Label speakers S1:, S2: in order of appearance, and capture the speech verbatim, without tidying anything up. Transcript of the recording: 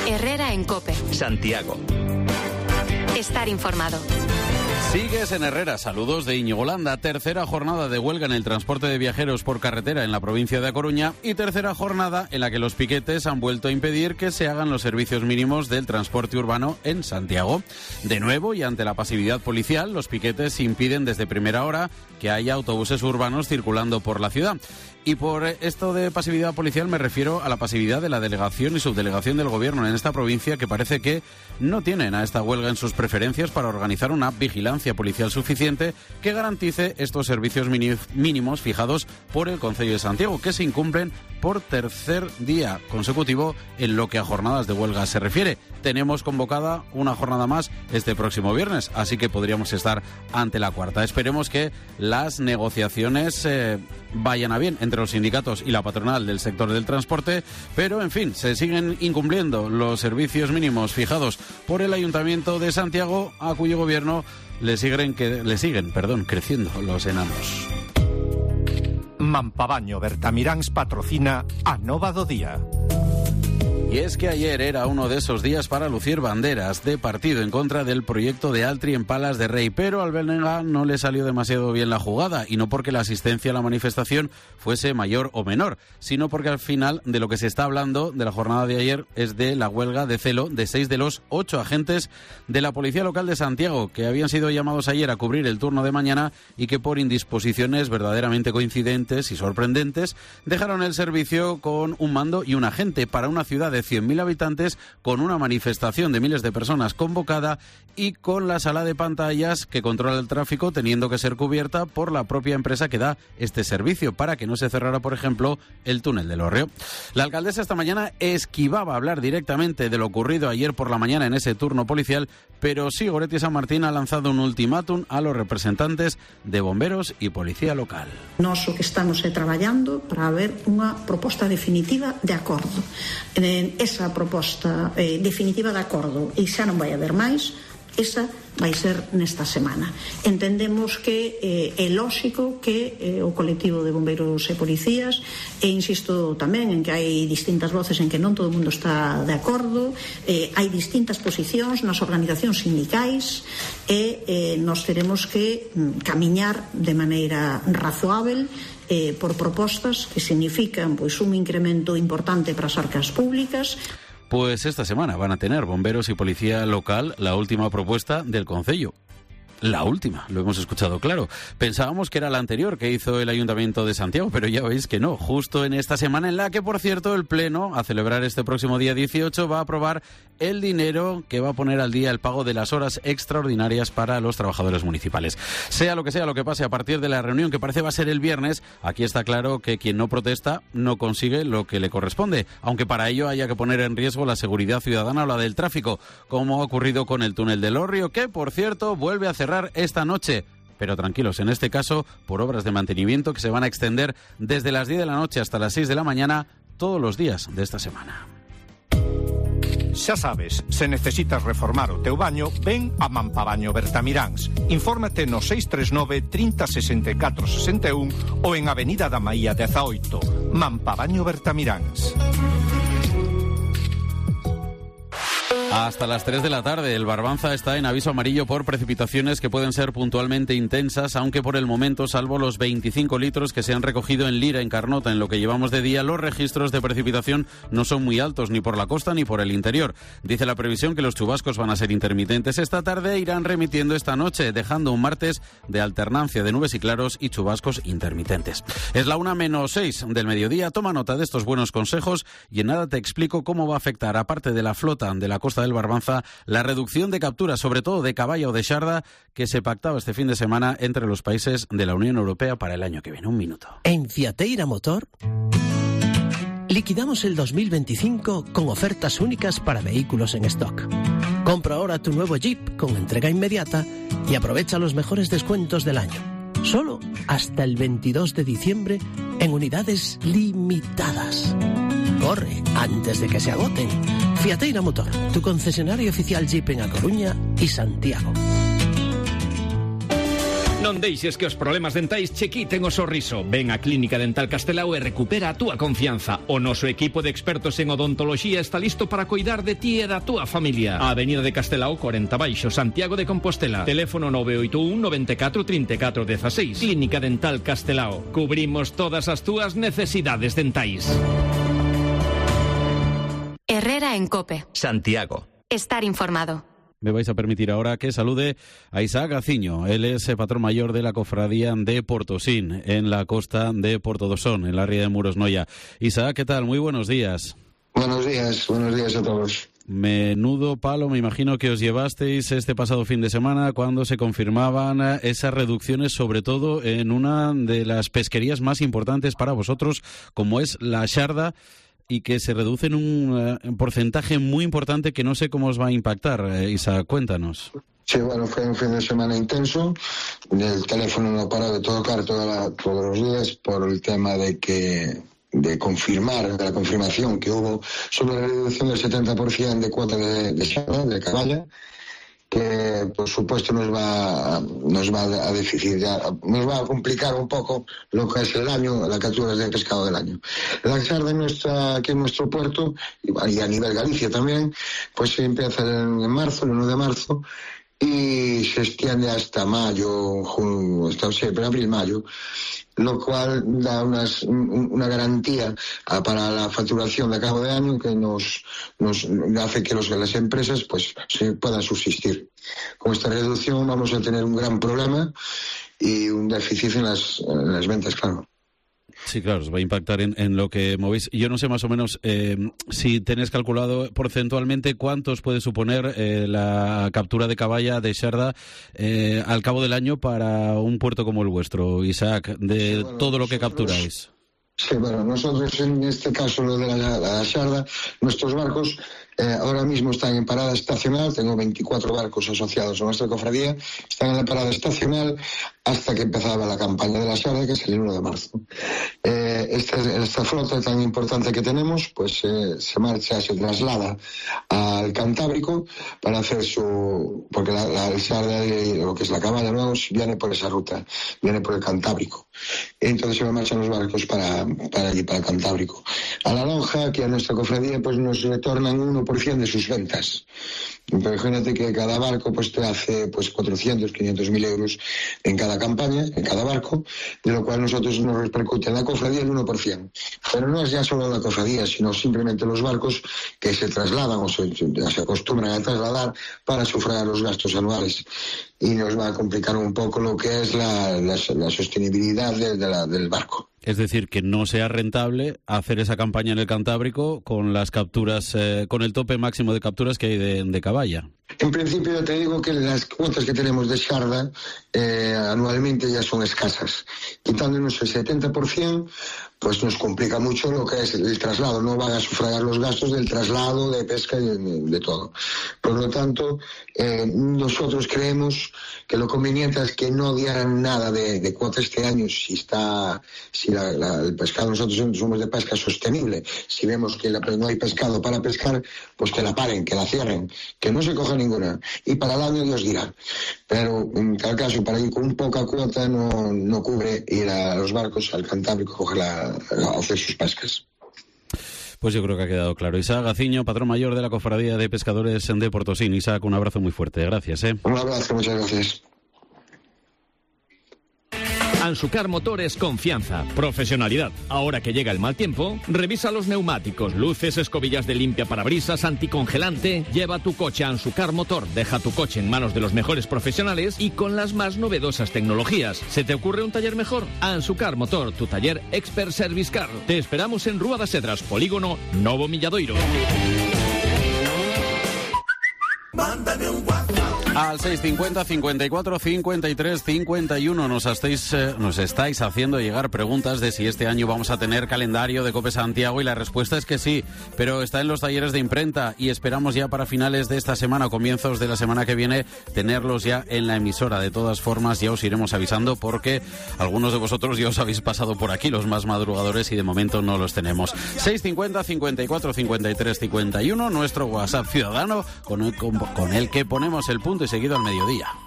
S1: Herrera en COPE.
S2: Santiago.
S1: Estar informado.
S3: Sigues en Herrera. Saludos de Íñigo Landa. Tercera jornada de huelga en el transporte de viajeros por carretera en la provincia de A Coruña y tercera jornada en la que los piquetes han vuelto a impedir que se hagan los servicios mínimos del transporte urbano en Santiago. De nuevo, y ante la pasividad policial, los piquetes impiden desde primera hora que haya autobuses urbanos circulando por la ciudad. Y por esto de pasividad policial me refiero a la pasividad de la delegación y subdelegación del gobierno en esta provincia, que parece que no tienen a esta huelga en sus preferencias para organizar una vigilancia policial suficiente que garantice estos servicios mínimos fijados por el Concello de Santiago, que se incumplen por tercer día consecutivo en lo que a jornadas de huelga se refiere. Tenemos convocada una jornada más este próximo viernes, así que podríamos estar ante la cuarta. Esperemos que las negociaciones eh, vayan a bien entre los sindicatos y la patronal del sector del transporte, pero en fin, se siguen incumpliendo los servicios mínimos fijados por el Ayuntamiento de Santiago, a cuyo gobierno le siguen, que, le siguen perdón, creciendo los enanos.
S4: Mampabaño Bertamiráns patrocina a Nova do Día.
S3: Y es que ayer era uno de esos días para lucir banderas de partido en contra del proyecto de Altri en Palas de Rey, pero al Belnega no le salió demasiado bien la jugada, y no porque la asistencia a la manifestación fuese mayor o menor, sino porque al final de lo que se está hablando de la jornada de ayer es de la huelga de celo de seis de los ocho agentes de la Policía Local de Santiago, que habían sido llamados ayer a cubrir el turno de mañana y que por indisposiciones verdaderamente coincidentes y sorprendentes dejaron el servicio con un mando y un agente para una ciudad de cien mil habitantes, con una manifestación de miles de personas convocada y con la sala de pantallas que controla el tráfico teniendo que ser cubierta por la propia empresa que da este servicio para que no se cerrara, por ejemplo, el túnel del Hórreo. La alcaldesa esta mañana esquivaba hablar directamente de lo ocurrido ayer por la mañana en ese turno policial, pero sí, Goretti San Martín ha lanzado un ultimátum a los representantes de bomberos y policía local.
S5: Nós o que estamos é traballando para ver unha proposta definitiva de acordo. En esa proposta eh, definitiva de acordo, e xa non vai haber máis, esa vai ser nesta semana. Entendemos que eh, é lóxico que eh, o colectivo de bombeiros e policías, e insisto tamén en que hai distintas voces en que non todo o mundo está de acordo, eh, hai distintas posicións nas organizacións sindicais, e eh, nos teremos que mm, camiñar de maneira razoável eh, por propostas que significan pois un incremento importante para as arcas públicas.
S3: Pues esta semana van a tener bomberos y policía local la última propuesta del Concello. La última, lo hemos escuchado claro. Pensábamos que era la anterior que hizo el Ayuntamiento de Santiago, pero ya veis que no. Justo en esta semana en la que, por cierto, el Pleno, a celebrar este próximo día dieciocho, va a aprobar el dinero que va a poner al día el pago de las horas extraordinarias para los trabajadores municipales. Sea lo que sea lo que pase a partir de la reunión, que parece va a ser el viernes, aquí está claro que quien no protesta no consigue lo que le corresponde, aunque para ello haya que poner en riesgo la seguridad ciudadana o la del tráfico, como ha ocurrido con el túnel del Hórreo, que, por cierto, vuelve a cerrar esta noche. Pero tranquilos, en este caso, por obras de mantenimiento que se van a extender desde las diez de la noche hasta las seis de la mañana, todos los días de esta semana.
S4: Xa sabes, se necesitas reformar o teu baño, ven a Mampabaño Bertamiráns. Infórmate no seis tres nove, trinta, sesenta e catro, sesenta e un ou en Avenida da Maía dezaoito. Mampabaño Bertamiráns.
S3: Hasta las tres de la tarde, el Barbanza está en aviso amarillo por precipitaciones que pueden ser puntualmente intensas, aunque por el momento, salvo los veinticinco litros que se han recogido en Lira, en Carnota, en lo que llevamos de día, los registros de precipitación no son muy altos ni por la costa ni por el interior. Dice la previsión que los chubascos van a ser intermitentes esta tarde e irán remitiendo esta noche, dejando un martes de alternancia de nubes y claros y chubascos intermitentes. Es la una menos seis del mediodía. Toma nota de estos buenos consejos y en nada te explico cómo va a afectar, aparte de la flota de la costa del Barbanza, la reducción de capturas, sobre todo de caballa o de xarda, que se pactaba este fin de semana entre los países de la Unión Europea para el año que viene. Un minuto.
S6: En Fiateira Motor liquidamos el dos mil veinticinco con ofertas únicas para vehículos en stock. Compra ahora tu nuevo Jeep con entrega inmediata y aprovecha los mejores descuentos del año. Solo hasta el veintidós de diciembre en unidades limitadas. Corre antes de que se agoten. Fiateira Motor, tu concesionario oficial Jeep en A Coruña y Santiago.
S2: Non deixes que os problemas dentais che quiten o sorriso. Ven á Clínica Dental Castelao e recupera a túa confianza. O noso equipo de expertos en odontoloxía está listo para coidar de ti e da túa familia. A Avenida de Castelao, cuarenta baixo, Santiago de Compostela. Teléfono nove oito un, nove catro, trinta e catro, dieciséis. Clínica Dental Castelao. Cubrimos todas as túas necesidades dentais.
S1: Herrera en COPE.
S7: Santiago.
S1: Estar informado.
S3: Me vais a permitir ahora que salude a Isaac Gaciño. Él es el patrón mayor de la cofradía de Portosín, en la costa de Portodosón, en la ría de Muros Noia. Isaac, ¿qué tal? Muy buenos días.
S8: Buenos días, buenos días a todos.
S3: Menudo palo, me imagino que os llevasteis este pasado fin de semana cuando se confirmaban esas reducciones, sobre todo en una de las pesquerías más importantes para vosotros, como es la Xarda, y que se reduce en un uh, porcentaje muy importante que no sé cómo os va a impactar. Eh, Isa, cuéntanos.
S8: Sí, bueno, fue un fin de semana intenso. El teléfono no paró de tocar toda la, todos los días por el tema de que de confirmar, de la confirmación que hubo sobre la reducción del setenta por ciento de cuota de, de Xarda, de caballa, que por supuesto nos va nos va a dificultar, nos va a complicar un poco lo que es el año, las capturas de pescado del año. La Xarda en nuestra, aquí en nuestro puerto, y a nivel Galicia también, pues se empieza en, en marzo, el uno de marzo, y se extiende hasta mayo, junio, hasta siempre abril, mayo, lo cual da unas, una garantía a, para la facturación de cabo de año que nos, nos hace que los, las empresas pues se puedan subsistir. Con esta reducción vamos a tener un gran problema y un déficit en las, en las ventas, claro.
S3: Sí, claro, os va a impactar en, en lo que movéis. Yo no sé más o menos eh, si tenéis calculado porcentualmente cuántos puede suponer eh, la captura de caballa de Xarda eh, al cabo del año para un puerto como el vuestro, Isaac, de
S8: sí, bueno,
S3: todo lo que
S8: nosotros,
S3: capturáis.
S8: Sí, bueno, nosotros en este caso, lo de la, la Xarda, nuestros barcos eh, ahora mismo están en parada estacional. Tengo veinticuatro barcos asociados a nuestra cofradía, están en la parada estacional hasta que empezaba la campaña de la Xarda, que es el uno de marzo. Eh, esta, esta flota tan importante que tenemos, pues eh, se marcha, se traslada al Cantábrico para hacer su... porque la, la Xarda, lo que es la caballa, ¿no?, viene por esa ruta, viene por el Cantábrico. Entonces se marchan los barcos para, para allí, para el Cantábrico. A la lonja, que a nuestra cofradía, pues nos retornan uno por ciento de sus ventas. Pero imagínate que cada barco pues te hace pues cuatrocientos, quinientos mil euros en cada campaña, en cada barco, de lo cual nosotros nos repercute en la cofradía el uno por ciento. Pero no es ya solo la cofradía, sino simplemente los barcos que se trasladan o se, se acostumbran a trasladar para sufragar los gastos anuales. Y nos va a complicar un poco lo que es la, la, la sostenibilidad de, de la, del barco.
S3: Es decir, que no sea rentable hacer esa campaña en el Cantábrico con las capturas, eh, con el tope máximo de capturas que hay de, de caballa.
S8: En principio yo te digo que las cuotas que tenemos de Xarda eh, anualmente ya son escasas. Quitándonos el setenta por ciento, pues nos complica mucho lo que es el traslado. No van a sufragar los gastos del traslado, de pesca y de, de todo. Por lo tanto, eh, nosotros creemos que lo conveniente es que no dieran nada de, de cuota este año si está, si la, la, el pescado, nosotros somos de pesca sostenible. Si vemos que la, no hay pescado para pescar, pues que la paren, que la cierren, que no se coja ninguna. Y para el año Dios dirá. Pero en tal caso, para ir con poca cuota no, no cubre ir a los barcos al Cantábrico a coger la, a hacer sus pescas.
S3: Pues yo creo que ha quedado claro. Isaac Gaciño, patrón mayor de la Cofradía de Pescadores de Portosín. Isaac, un abrazo muy fuerte. Gracias. ¿eh?
S8: Un abrazo, muchas gracias.
S2: Ansucar Motores, confianza, profesionalidad. Ahora que llega el mal tiempo, revisa los neumáticos, luces, escobillas de limpia parabrisas, anticongelante. Lleva tu coche a Ansucar Motor. Deja tu coche en manos de los mejores profesionales y con las más novedosas tecnologías. ¿Se te ocurre un taller mejor? Ansucar Motor, tu taller Expert Service Car. Te esperamos en Rúa das Cedras, Polígono Novo Milladoiro.
S3: Mándame un WhatsApp. Al seis cincuenta, cincuenta y cuatro, cincuenta y tres, cincuenta y uno nos estáis, eh, nos estáis haciendo llegar preguntas de si este año vamos a tener calendario de Cope Santiago, y la respuesta es que sí, pero está en los talleres de imprenta y esperamos ya para finales de esta semana o comienzos de la semana que viene tenerlos ya en la emisora. De todas formas ya os iremos avisando porque algunos de vosotros ya os habéis pasado por aquí, los más madrugadores, y de momento no los tenemos. seis cincuenta, cincuenta y cuatro, cincuenta y tres, cincuenta y uno, nuestro WhatsApp ciudadano con el, con, con el que ponemos el punto y seguido al mediodía.